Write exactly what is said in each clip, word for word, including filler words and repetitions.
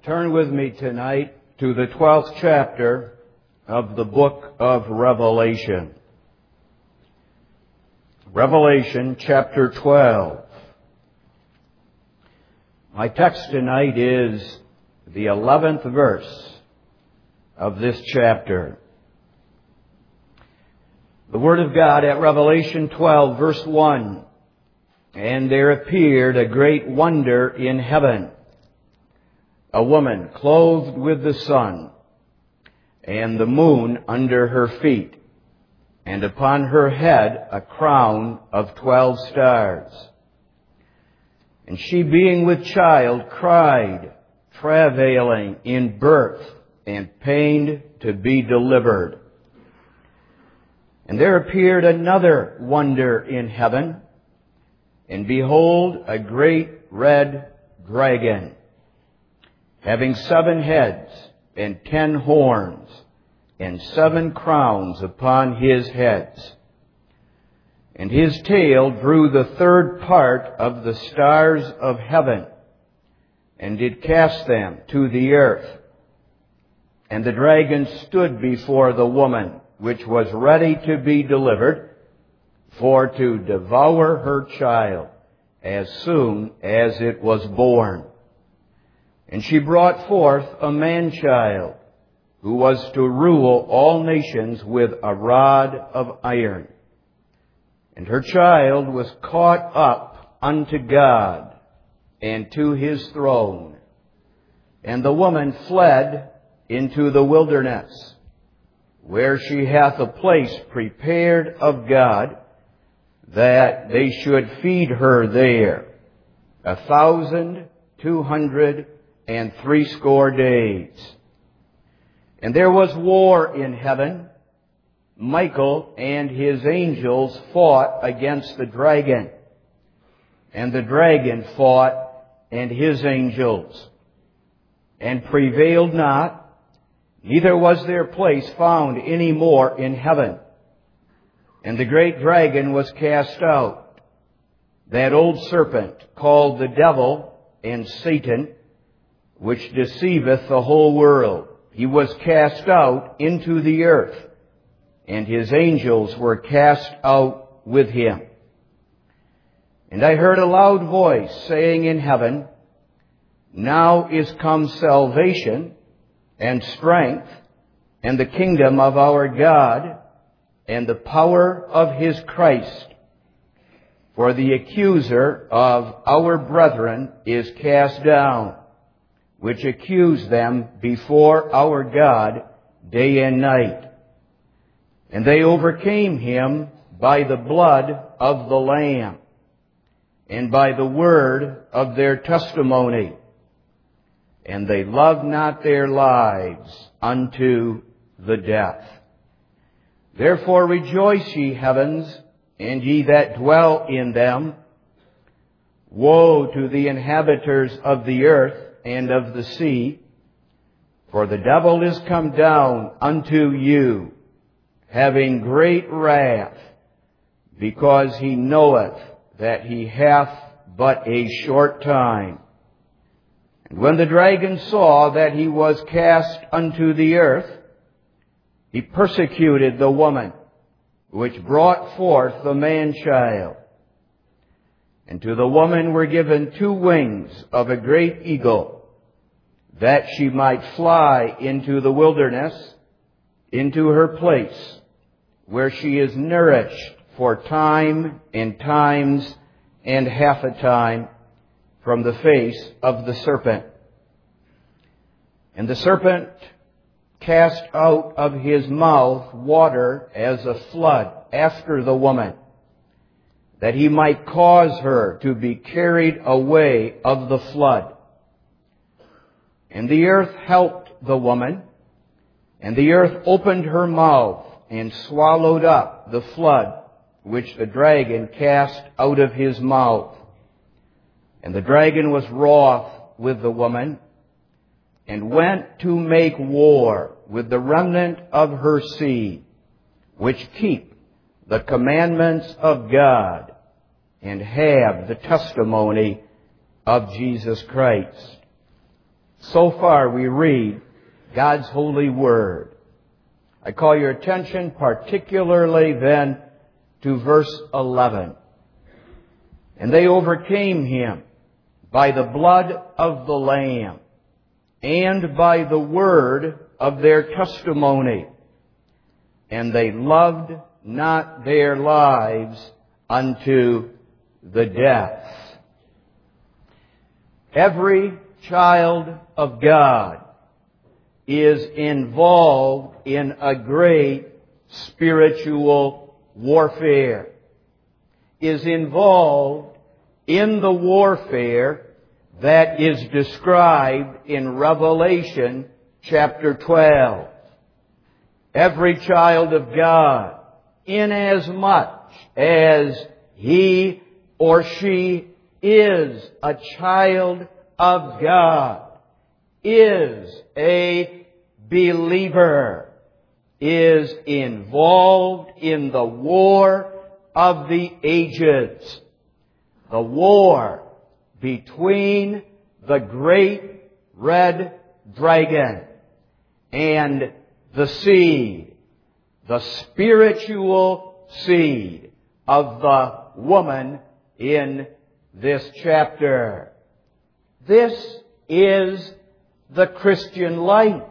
Turn with me tonight to the twelfth chapter of the book of Revelation. Revelation chapter twelve. My text tonight is the eleventh verse of this chapter. The Word of God at Revelation twelve, verse one. And there appeared a great wonder in heaven, a woman clothed with the sun, and the moon under her feet, and upon her head a crown of twelve stars. And she, being with child, cried, travailing in birth, and pained to be delivered. And there appeared another wonder in heaven, and behold, a great red dragon, having seven heads and ten horns, and seven crowns upon his heads. And his tail drew the third part of the stars of heaven, and did cast them to the earth. And the dragon stood before the woman, which was ready to be delivered, for to devour her child as soon as it was born. And she brought forth a man-child, who was to rule all nations with a rod of iron. And her child was caught up unto God and to his throne. And the woman fled into the wilderness, where she hath a place prepared of God, that they should feed her there a thousand two hundred and threescore days. And there was war in heaven. Michael and his angels fought against the dragon, and the dragon fought and his angels, and prevailed not, neither was their place found any more in heaven. And the great dragon was cast out, that old serpent called the devil and Satan, which deceiveth the whole world. He was cast out into the earth, and his angels were cast out with him. And I heard a loud voice saying in heaven, Now is come salvation and strength and the kingdom of our God and the power of his Christ. For the accuser of our brethren is cast down, which accuse them before our God day and night. And they overcame him by the blood of the Lamb, and by the word of their testimony. And they loved not their lives unto the death. Therefore rejoice, ye heavens, and ye that dwell in them. Woe to the inhabitants of the earth and of the sea, for the devil is come down unto you, having great wrath, because he knoweth that he hath but a short time. And when the dragon saw that he was cast unto the earth, he persecuted the woman, which brought forth the man-child. And to the woman were given two wings of a great eagle, that she might fly into the wilderness, into her place, where she is nourished for time and times and half a time from the face of the serpent. And the serpent cast out of his mouth water as a flood after the woman, that he might cause her to be carried away of the flood. And the earth helped the woman, and the earth opened her mouth and swallowed up the flood which the dragon cast out of his mouth. And the dragon was wroth with the woman, and went to make war with the remnant of her seed, which keep the commandments of God, and have the testimony of Jesus Christ. so far we read God's holy word. I call your attention particularly then to verse eleven. And they overcame him by the blood of the Lamb and by the word of their testimony. And they loved not their lives unto the death. Every child of God is involved in a great spiritual warfare, is involved in the warfare that is described in Revelation chapter twelve. Every child of God, inasmuch as he or she is a child of God, is a believer, is involved in the war of the ages. The war between the great red dragon and the seed, the spiritual seed of the woman in this chapter. This is the Christian life.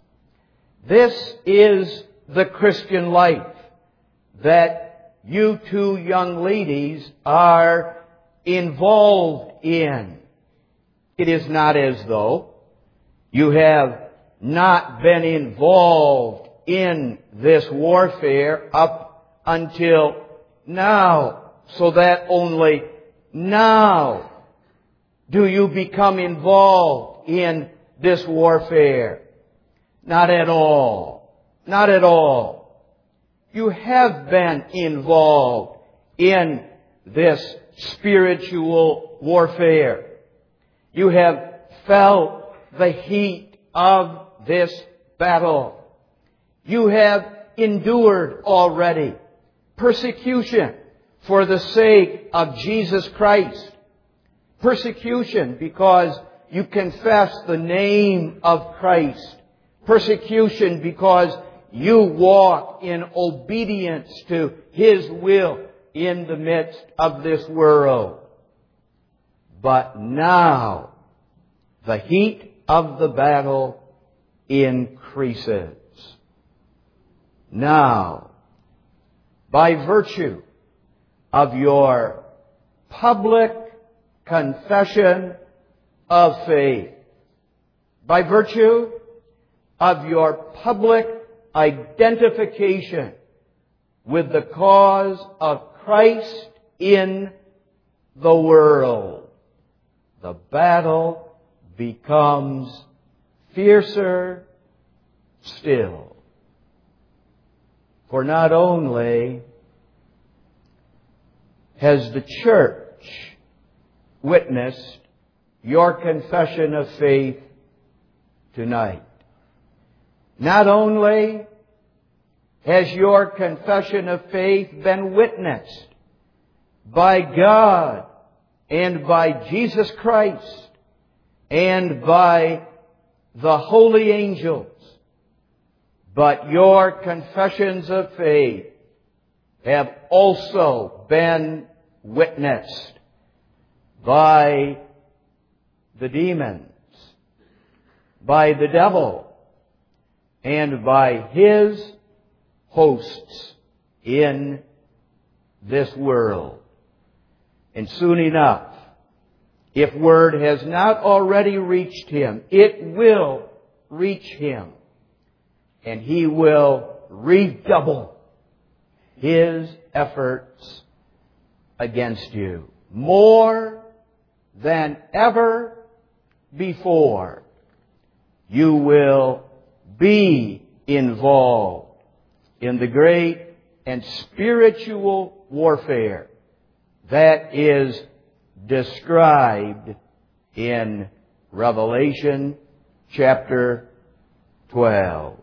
This is the Christian life that you two young ladies are involved in. It is not as though you have not been involved in this warfare up until now, so that only now do you become involved in this warfare. Not at all. Not at all. You have been involved in this spiritual warfare. You have felt the heat of this battle. You have endured already persecution for the sake of Jesus Christ. Persecution because you confess the name of Christ. Persecution because you walk in obedience to His will in the midst of this world. But now, the heat of the battle increases. Now, by virtue of your public confession of faith, by virtue of your public identification with the cause of Christ in the world, the battle becomes fiercer still. For not only has the church witnessed your confession of faith tonight, not only has your confession of faith been witnessed by God and by Jesus Christ and by the holy angels, but your confessions of faith have also been witnessed by the demons, by the devil, and by his hosts in this world. And soon enough, if word has not already reached him, it will reach him. And he will redouble his efforts against you more than ever before. You will be involved in the great and spiritual warfare that is described in Revelation chapter twelve.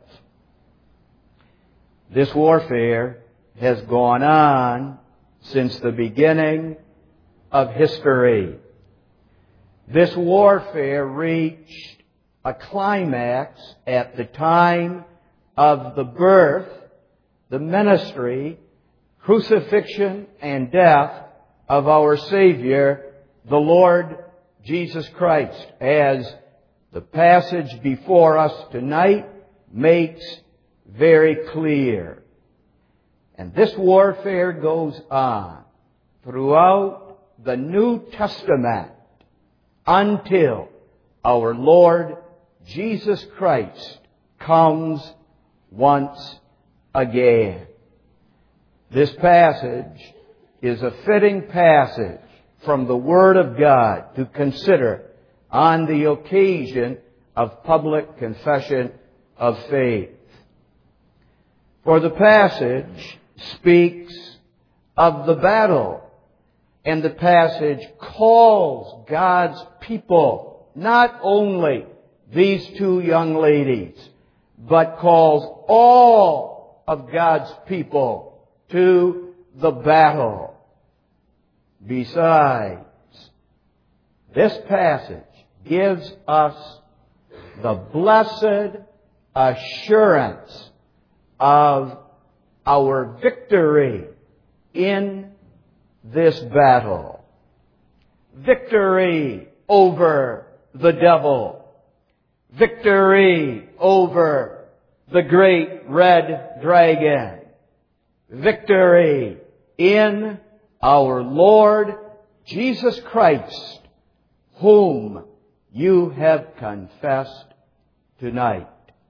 This warfare has gone on since the beginning of history. This warfare reached a climax at the time of the birth, the ministry, crucifixion, and death of our Savior, the Lord Jesus Christ, as the passage before us tonight makes very clear. And this warfare goes on throughout the New Testament until our Lord Jesus Christ comes once again. This passage is a fitting passage from the Word of God to consider on the occasion of public confession of faith. For the passage speaks of the battle, and the passage calls God's people, not only these two young ladies, but calls all of God's people to the battle. Besides, this passage gives us the blessed assurance of our victory in this battle. Victory over the devil. Victory over the great red dragon. Victory in our Lord Jesus Christ, whom you have confessed tonight.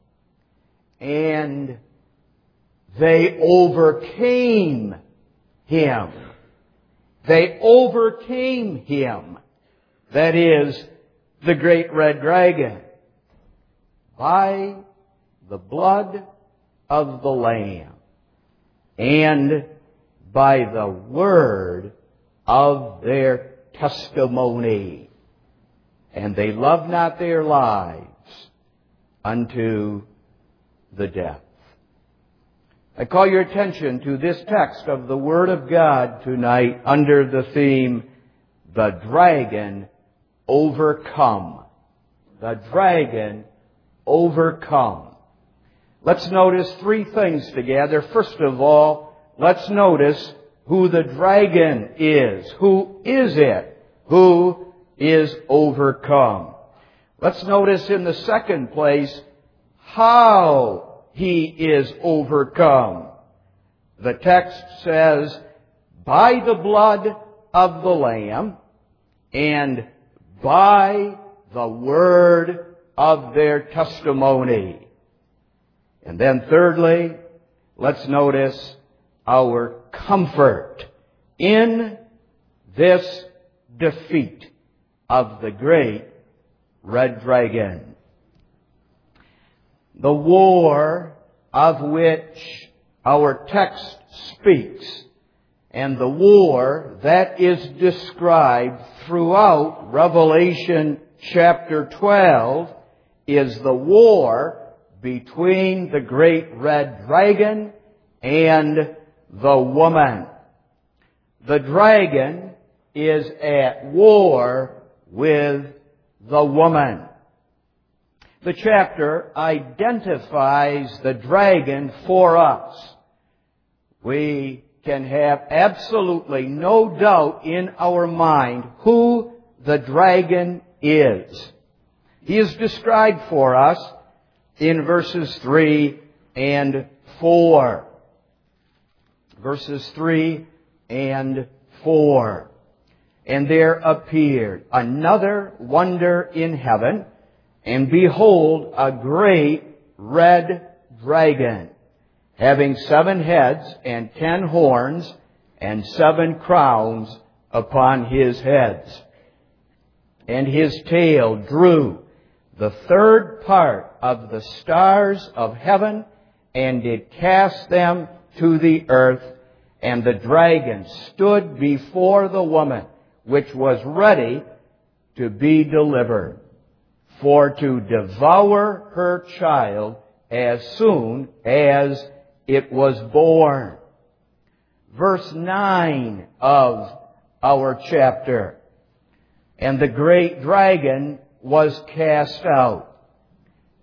And they overcame Him. They overcame Him, that is, the great red dragon, by the blood of the Lamb and by the word of their testimony. And they loved not their lives unto the death. I call your attention to this text of the Word of God tonight under the theme, The Dragon Overcome. The Dragon Overcome. Let's notice three things together. First of all, let's notice who the dragon is. Who is it who is overcome? Let's notice in the second place how he is overcome. The text says, by the blood of the Lamb and by the word of their testimony. And then thirdly, let's notice our comfort in this defeat of the great red dragon. The war of which our text speaks, and the war that is described throughout Revelation chapter twelve, is the war between the great red dragon and the woman. The dragon is at war with the woman. The chapter identifies the dragon for us. We can have absolutely no doubt in our mind who the dragon is. He is described for us in verses three and four. Verses three and four. And there appeared another wonder in heaven, and behold, a great red dragon, having seven heads and ten horns, and seven crowns upon his heads. And his tail drew the third part of the stars of heaven, and did cast them to the earth. And the dragon stood before the woman, which was ready to be delivered, for to devour her child as soon as it was born. Verse nine of our chapter. And the great dragon was cast out,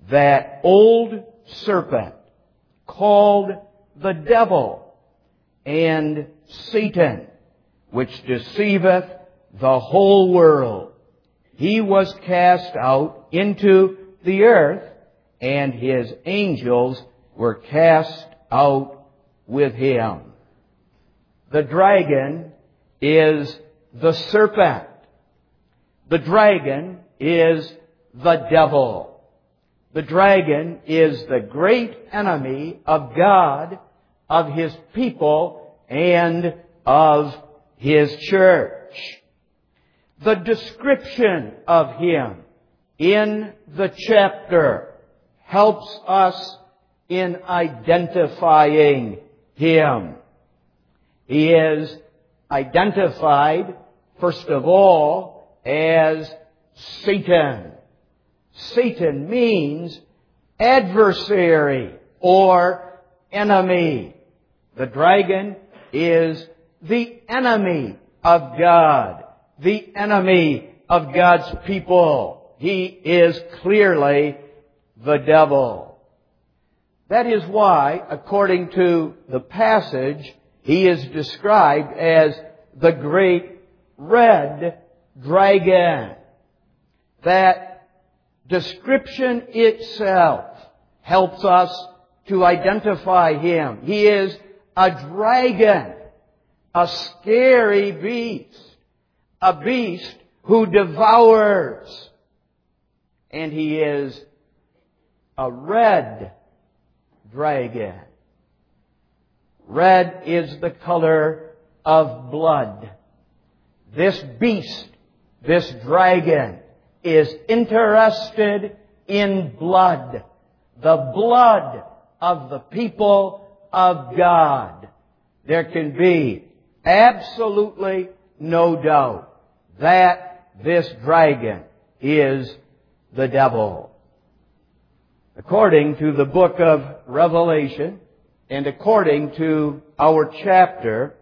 that old serpent called the devil and Satan, which deceiveth the whole world. He was cast out into the earth, and his angels were cast out with him. The dragon is the serpent. The dragon is the devil. The dragon is the great enemy of God, of His people, and of His church. The description of him in the chapter helps us in identifying him. He is identified, first of all, as Satan. Satan means adversary or enemy. The dragon is the enemy of God, the enemy of God's people. He is clearly the devil. That is why, according to the passage, he is described as the great red dragon. That description itself helps us to identify him. He is a dragon, a scary beast, a beast who devours. And he is a red dragon. Red is the color of blood. This beast, this dragon, is interested in blood. The blood of the people of God. There can be absolutely no doubt that this dragon is the devil. According to the book of Revelation, and according to our chapter,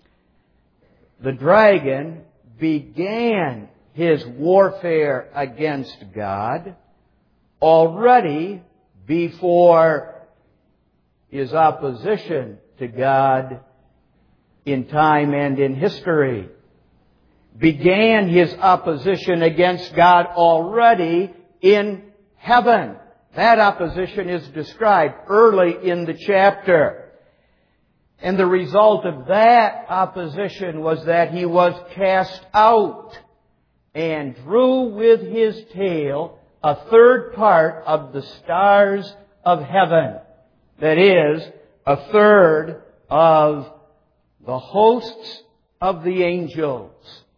the dragon began his warfare against God already before his opposition to God in time and in history. Began his opposition against God already in heaven. That opposition is described early in the chapter. And the result of that opposition was that he was cast out and drew with his tail a third part of the stars of heaven. That is, a third of the hosts of the angels.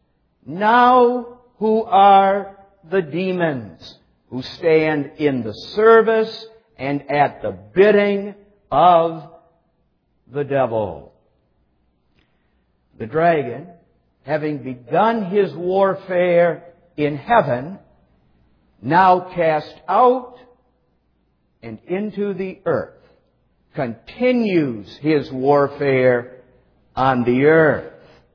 Now who are the demons who stand in the service and at the bidding of the devil. The dragon, having begun his warfare in heaven, now cast out and into the earth, continues his warfare on the earth.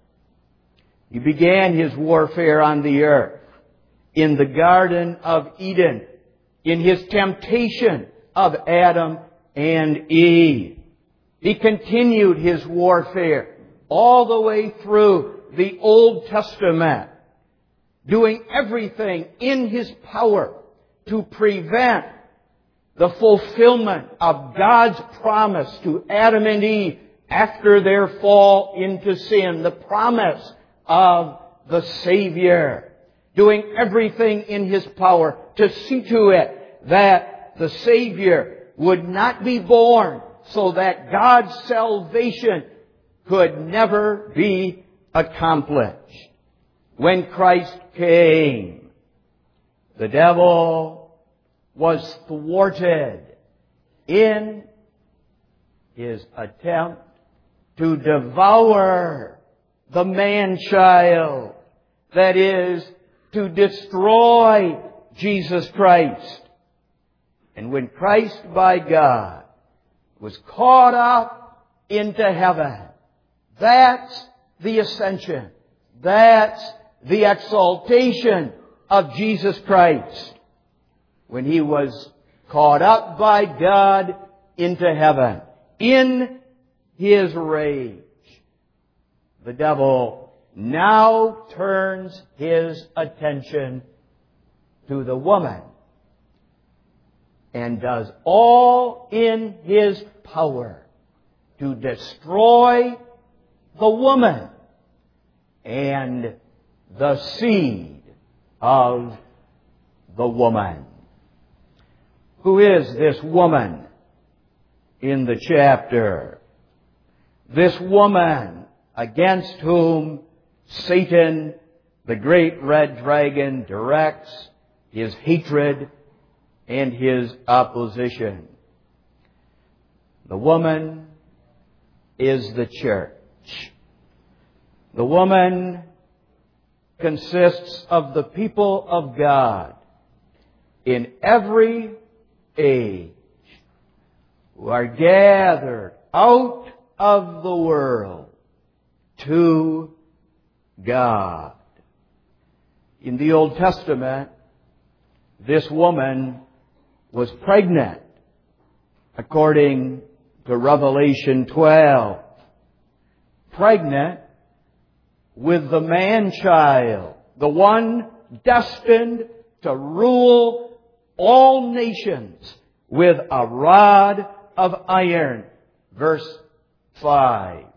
He began his warfare on the earth in the Garden of Eden, in his temptation of Adam and Eve. He continued his warfare all the way through the Old Testament, doing everything in his power to prevent the fulfillment of God's promise to Adam and Eve after their fall into sin, the promise of the Savior. Doing everything in his power to see to it that the Savior would not be born, so that God's salvation could never be accomplished. When Christ came, the devil was thwarted in his attempt to devour the man-child, that is, to destroy Jesus Christ. And when Christ by God was caught up into heaven, that's the ascension. That's the exaltation of Jesus Christ. When he was caught up by God into heaven. In his rage, the devil now turns his attention to the woman and does all in his power to destroy the woman and the seed of the woman. Who is this woman in the chapter? This woman against whom Satan, the great red dragon, directs his hatred and his opposition. The woman is the church. The woman consists of the people of God in every age who are gathered out of the world to God. In the Old Testament, this woman was pregnant, according to Revelation twelve. Pregnant with the man-child, the one destined to rule all nations with a rod of iron. Verse five.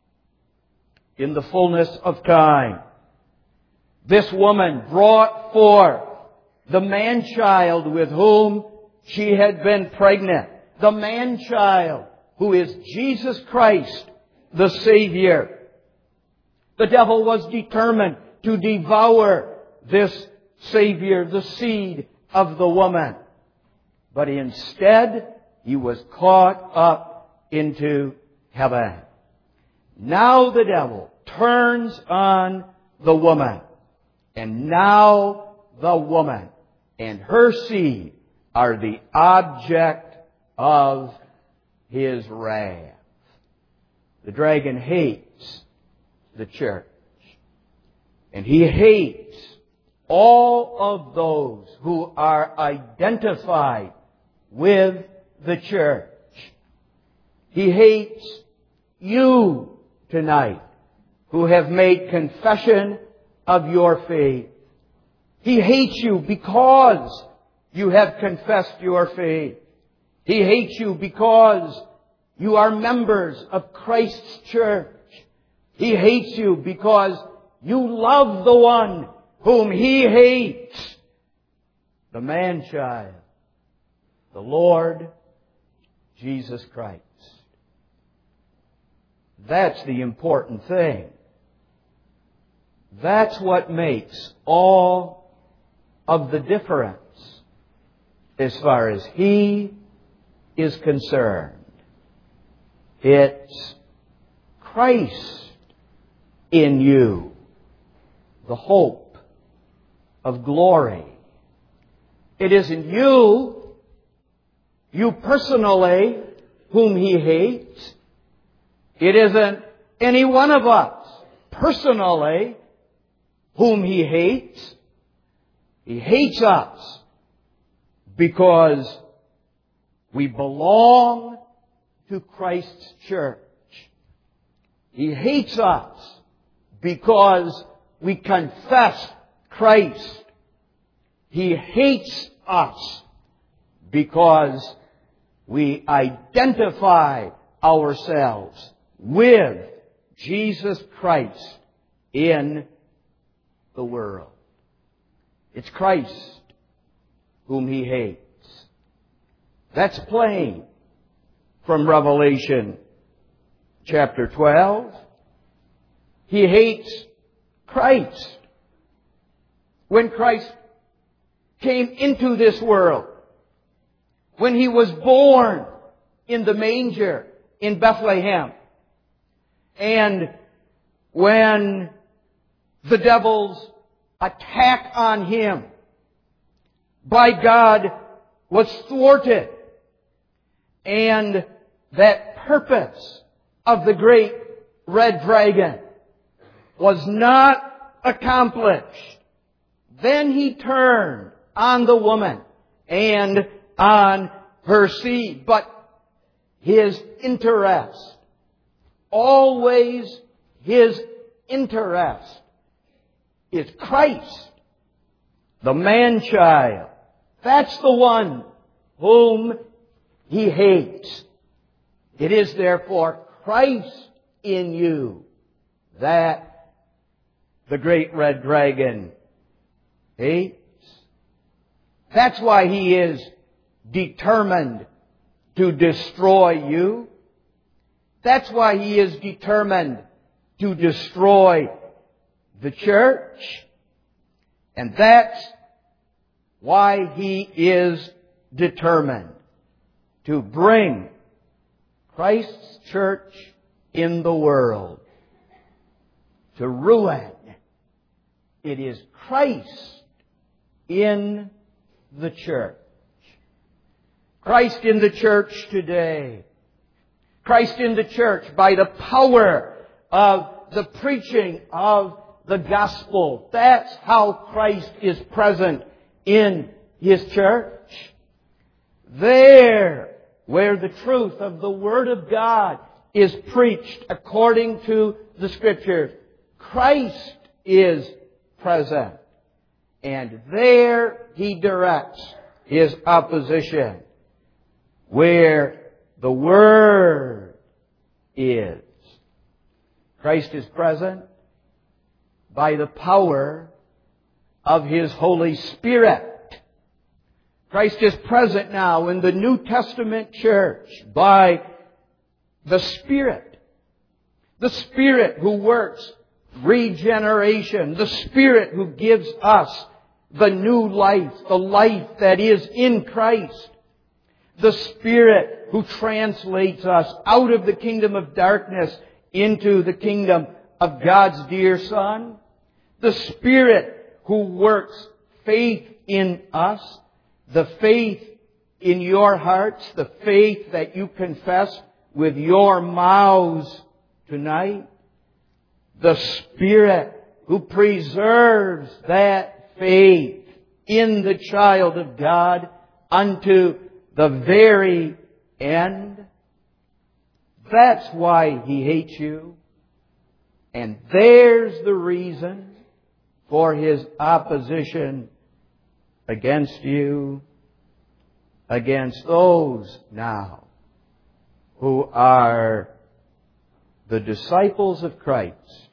In the fullness of time, this woman brought forth the man-child with whom she had been pregnant. The man-child who is Jesus Christ, the Savior. The devil was determined to devour this Savior, the seed of the woman. But instead, he was caught up into heaven. Now the devil turns on the woman. And now the woman and her seed are the object of his wrath. The dragon hates the church. And he hates all of those who are identified with the church. He hates you tonight who have made confession of your faith. He hates you because you have confessed your faith. He hates you because you are members of Christ's church. He hates you because you love the one whom he hates, the man-child, the Lord Jesus Christ. That's the important thing. That's what makes all of the difference as far as he is concerned. It's Christ in you, the hope of glory. It isn't you, you personally, whom he hates. It isn't any one of us personally whom he hates. He hates us because we belong to Christ's church. He hates us because we confess Christ. He hates us because we identify ourselves with Jesus Christ in the world. It's Christ whom he hates. That's plain from Revelation chapter twelve. He hates Christ. When Christ came into this world, when he was born in the manger in Bethlehem, and when the devil's attack on him by God was thwarted, and that purpose of the great red dragon was not accomplished, then he turned on the woman and on her seed, but His interest. Always His interest is Christ, the man-child. That's the one whom He hates. It is therefore Christ in you that the great red dragon hates. That's why he is determined to destroy you. That's why he is determined to destroy the church. And that's why he is determined to bring Christ's church in the world to ruin. It is Christ in the church. Christ in the church today. Christ in the church by the power of the preaching of the gospel. That's how Christ is present in His church. There, where the truth of the Word of God is preached according to the Scriptures, Christ is present. And there He directs His opposition. Where the Word is. Christ is present by the power of His Holy Spirit. Christ is present now in the New Testament church by the Spirit. The Spirit who works regeneration. The Spirit who gives us the new life, the life that is in Christ. The Spirit who translates us out of the kingdom of darkness into the kingdom of God's dear Son. The Spirit who works faith in us. The faith in your hearts. The faith that you confess with your mouths tonight. The Spirit who preserves that faith in the child of God unto the very end. That's why He hates you. And there's the reason for His opposition against you, against those now who are the disciples of Christ,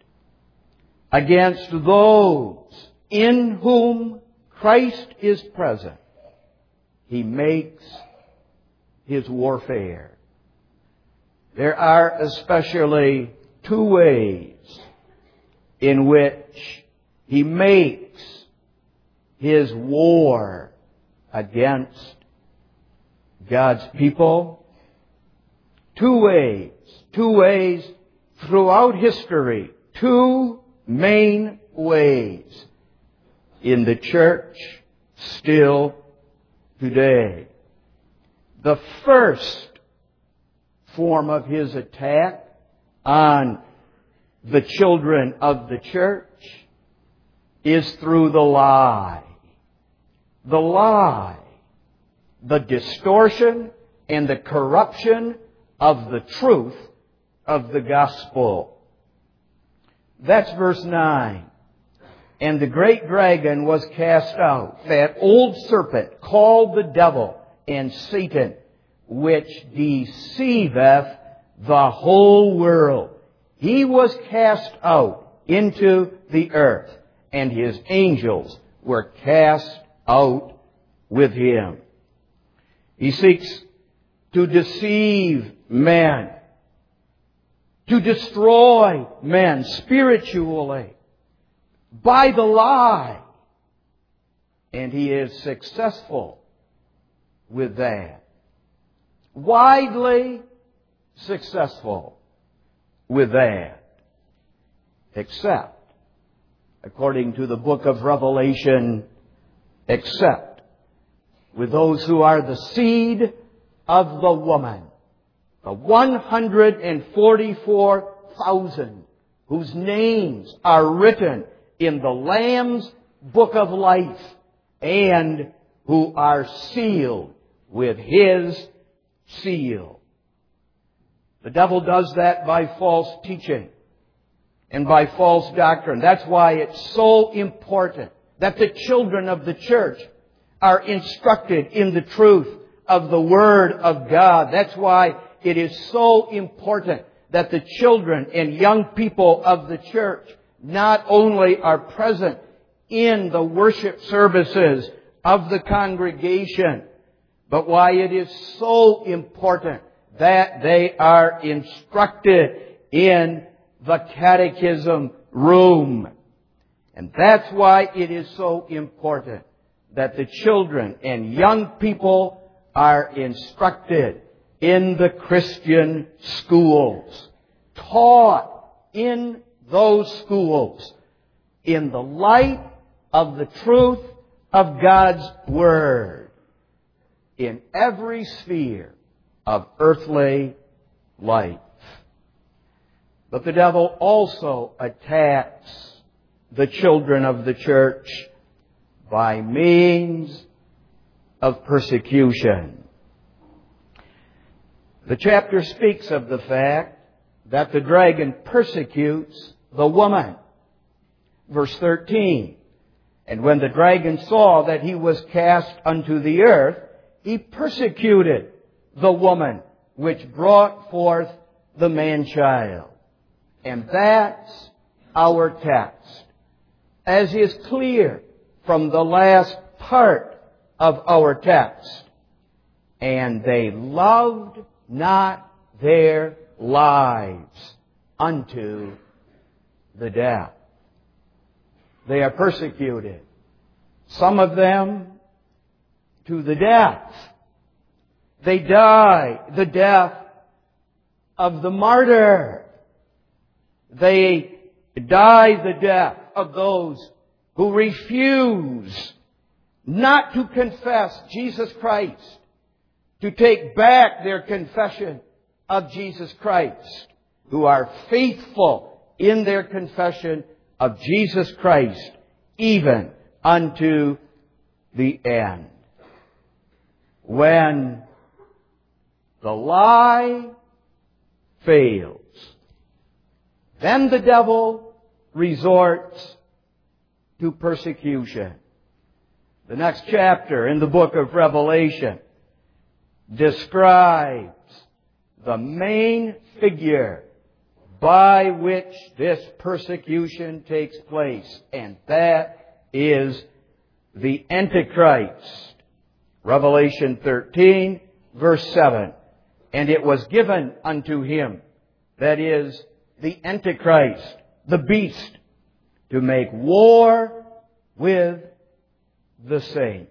against those in whom Christ is present. He makes His warfare. There are especially two ways in which He makes His war against God's people. Two ways. Two ways throughout history. Two main ways in the church still today. The first form of His attack on the children of the church is through the lie. The lie. The distortion and the corruption of the truth of the gospel. That's verse nine. And the great dragon was cast out, that old serpent called the devil and Satan, which deceiveth the whole world. He was cast out into the earth, and his angels were cast out with him. He seeks to deceive men, to destroy men spiritually by the lie. And he is successful with that. Widely successful with that. Except, according to the book of Revelation, except with those who are the seed of the woman. The one hundred forty-four thousand whose names are written in the Lamb's book of life and who are sealed with his seal. The devil does that by false teaching and by false doctrine. That's why it's so important that the children of the church are instructed in the truth of the Word of God. That's why it is so important that the children and young people of the church not only are present in the worship services of the congregation, but why it is so important that they are instructed in the catechism room. And that's why it is so important that the children and young people are instructed in the Christian schools, taught in those schools in the light of the truth of God's Word in every sphere of earthly life. But the devil also attacks the children of the church by means of persecution. The chapter speaks of the fact that the dragon persecutes the woman. Verse thirteen, and when the dragon saw that he was cast unto the earth, he persecuted the woman which brought forth the man-child. And that's our text, as is clear from the last part of our text. And they loved not their lives unto the death. They are persecuted, some of them to the death. They die the death of the martyr. They die the death of those who refuse not to confess Jesus Christ, to take back their confession of Jesus Christ, who are faithful in their confession of Jesus Christ, even unto the end. When the lie fails, then the devil resorts to persecution. The next chapter in the book of Revelation describes the main figure by which this persecution takes place, and that is the Antichrist. Revelation thirteen, verse seven. And it was given unto him, that is, the Antichrist, the beast, to make war with the saints.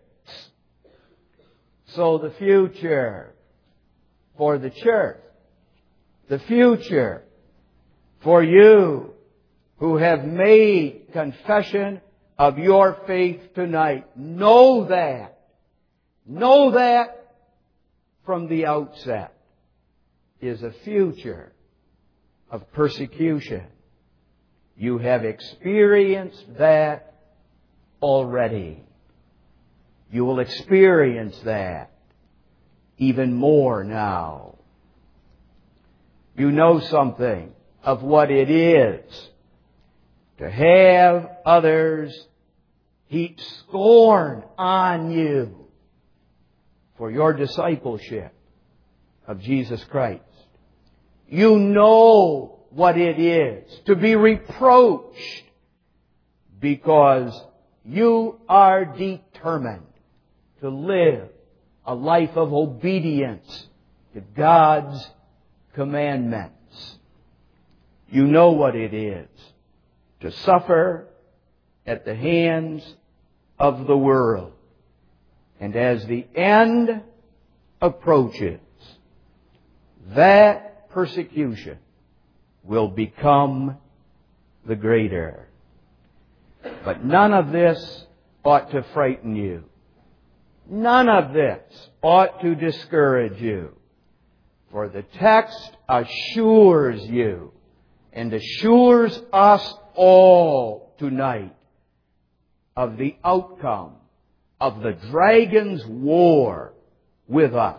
So the future for the church, the future for you who have made confession of your faith tonight, know that, know that from the outset is a future of persecution. You have experienced that already. You will experience that even more now. You know something of what it is to have others heap scorn on you for your discipleship of Jesus Christ. You know what it is to be reproached because you are determined to live a life of obedience to God's commandments. You know what it is to suffer at the hands of the world. And as the end approaches, that persecution will become the greater. But none of this ought to frighten you. None of this ought to discourage you. For the text assures you and assures us all tonight of the outcome of the dragon's war with us.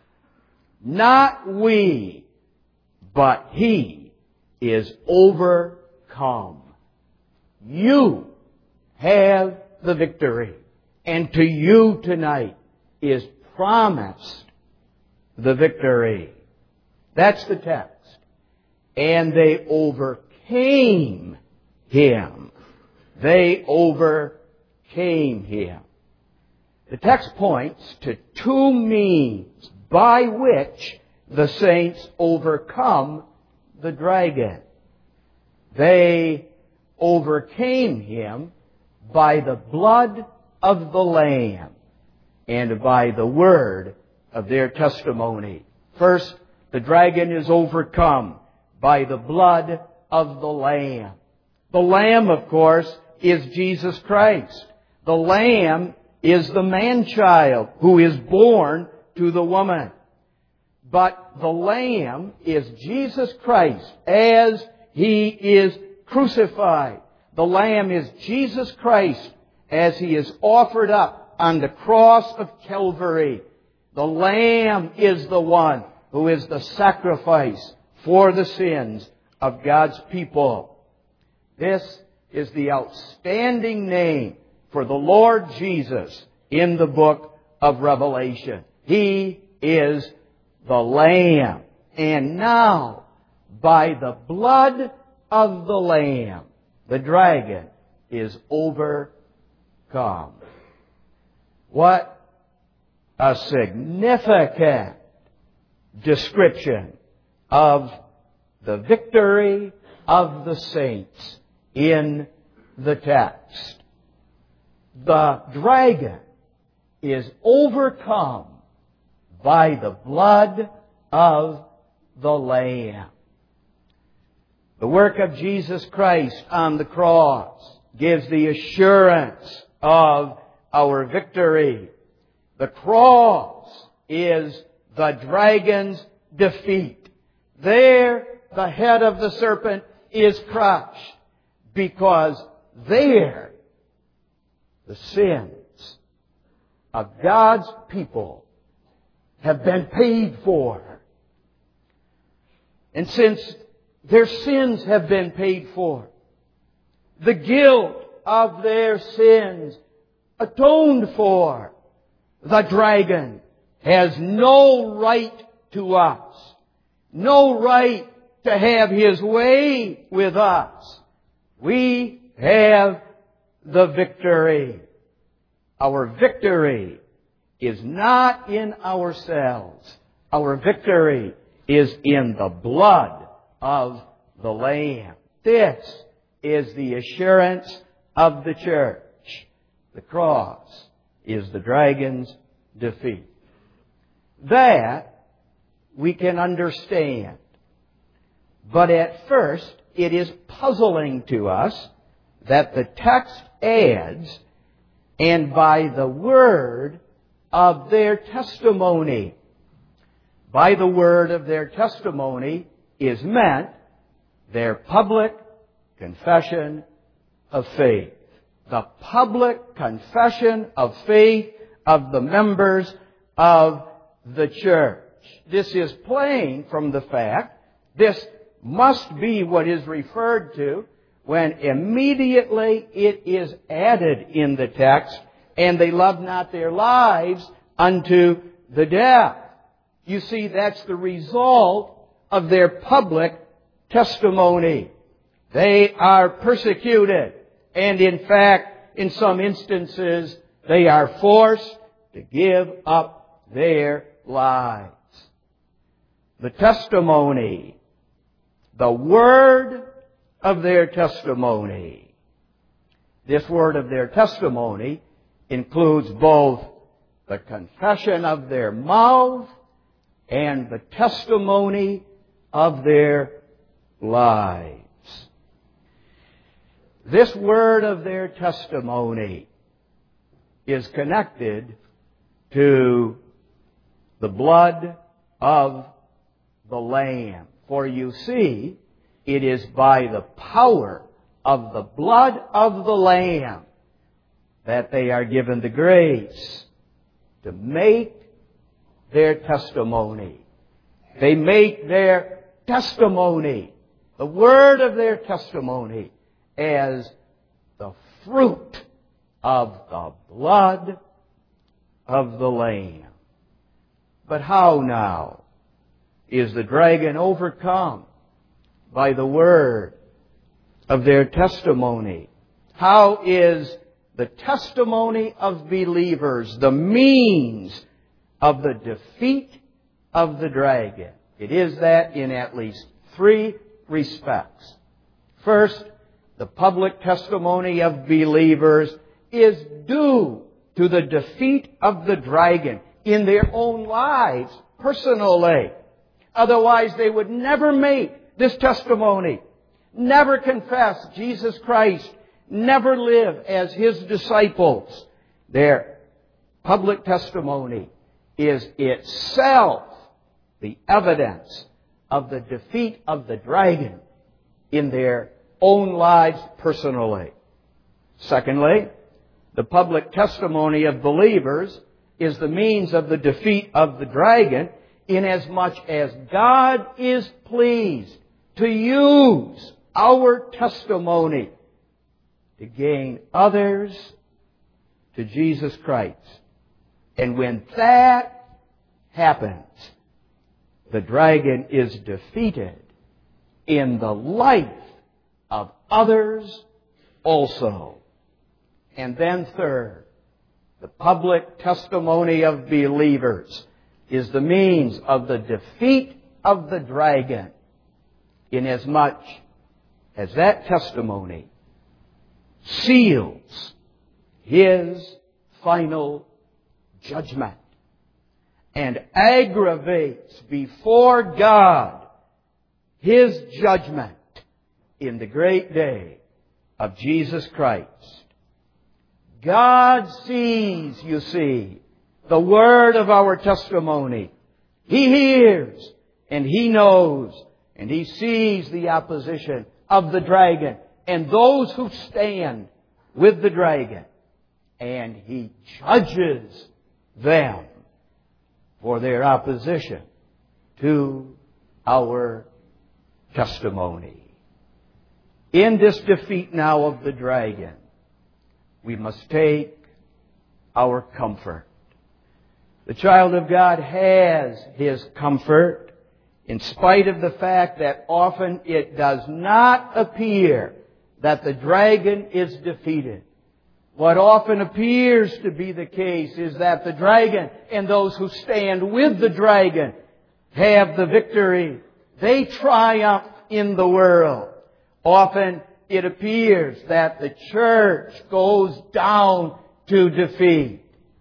Not we, but He is overcome. You have the victory. And to you tonight is promised the victory. That's the text. And they overcame Him. They overcame Him. The text points to two means by which the saints overcome the dragon. They overcame him by the blood of the Lamb and by the word of their testimony. First, the dragon is overcome by the blood of the Lamb. The Lamb, of course, is Jesus Christ. The Lamb is the man-child who is born to the woman. But the Lamb is Jesus Christ as He is crucified. The Lamb is Jesus Christ as He is offered up on the cross of Calvary. The Lamb is the one who is the sacrifice for the sins of God's people. This is the outstanding name for the Lord Jesus in the book of Revelation. He is the Lamb. And now, by the blood of the Lamb, the dragon is overcome. What a significant description of the victory of the saints in the text. The dragon is overcome by the blood of the Lamb. The work of Jesus Christ on the cross gives the assurance of our victory. The cross is the dragon's defeat. There, the head of the serpent is crushed, because there, the sins of God's people have been paid for. And since their sins have been paid for, the guilt of their sins atoned for, the dragon has no right to us, no right to have his way with us. We have the victory. Our victory is not in ourselves. Our victory is in the blood of the Lamb. This is the assurance of the church. The cross is the dragon's defeat. That we can understand. But at first, it is puzzling to us that the text adds, and by the word of their testimony. By the word of their testimony is meant their public confession of faith. The public confession of faith of the members of the church. This is plain from the fact this must be what is referred to when immediately it is added in the text, and they love not their lives unto the death. You see, that's the result of their public testimony. They are persecuted, and in fact, in some instances, they are forced to give up their lives. The testimony, the word of their testimony. This word of their testimony includes both the confession of their mouth and the testimony of their lives. This word of their testimony is connected to the blood of the Lamb. For you see, it is by the power of the blood of the Lamb that they are given the grace to make their testimony. They make their testimony, the word of their testimony, as the fruit of the blood of the Lamb. But how now is the dragon overcome? By the word of their testimony. How is the testimony of believers the means of the defeat of the dragon? It is that in at least three respects. First, the public testimony of believers is due to the defeat of the dragon in their own lives, personally. Otherwise, they would never make this testimony, never confess Jesus Christ, never live as His disciples. Their public testimony is itself the evidence of the defeat of the dragon in their own lives personally. Secondly, the public testimony of believers is the means of the defeat of the dragon inasmuch as God is pleased to use our testimony to gain others to Jesus Christ. And when that happens, the dragon is defeated in the life of others also. And then third, the public testimony of believers is the means of the defeat of the dragon inasmuch as that testimony seals His final judgment and aggravates before God His judgment in the great day of Jesus Christ. God sees, you see, the word of our testimony. He hears and He knows and He sees the opposition of the dragon and those who stand with the dragon. And He judges them for their opposition to our testimony. In this defeat now of the dragon, we must take our comfort. The child of God has his comfort in spite of the fact that often it does not appear that the dragon is defeated. What often appears to be the case is that the dragon and those who stand with the dragon have the victory. They triumph in the world. Often it appears that the church goes down to defeat.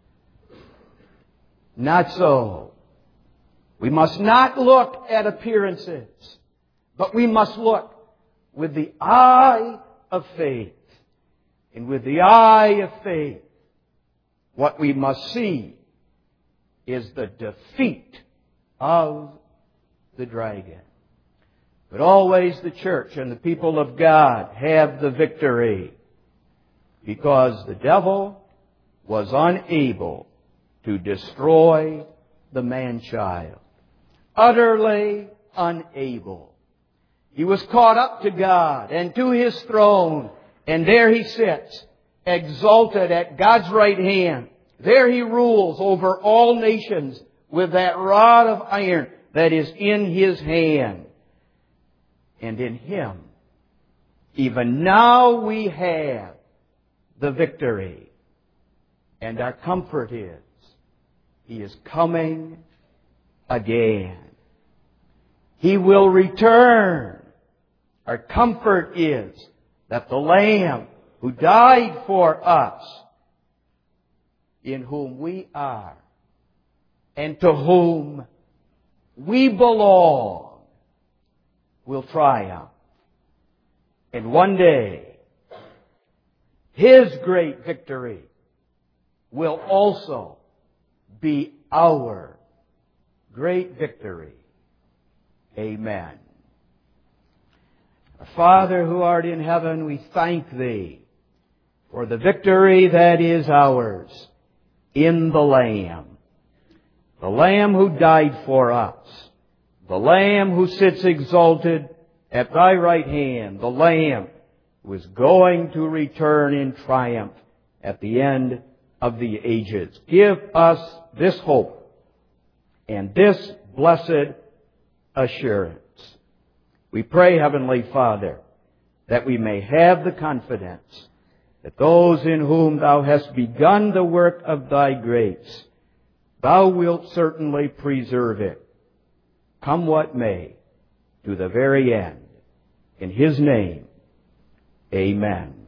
Not so. We must not look at appearances, but we must look with the eye of faith. And with the eye of faith, what we must see is the defeat of the dragon. But always the church and the people of God have the victory because the devil was unable to destroy the man-child. Utterly unable. He was caught up to God and to His throne. And there He sits, exalted at God's right hand. There He rules over all nations with that rod of iron that is in His hand. And in Him, even now we have the victory. And our comfort is, He is coming again. He will return. Our comfort is that the Lamb who died for us, in whom we are, and to whom we belong, will triumph. And one day, His great victory will also be our great victory. Amen. Our Father who art in heaven, we thank Thee for the victory that is ours in the Lamb. the Lamb who died for us, the Lamb who sits exalted at thy right hand, the Lamb who is going to return in triumph at the end of the ages. Give us this hope and this blessed assurance. We pray, Heavenly Father, that we may have the confidence that those in whom Thou hast begun the work of Thy grace, Thou wilt certainly preserve it, come what may, to the very end. In His name, amen.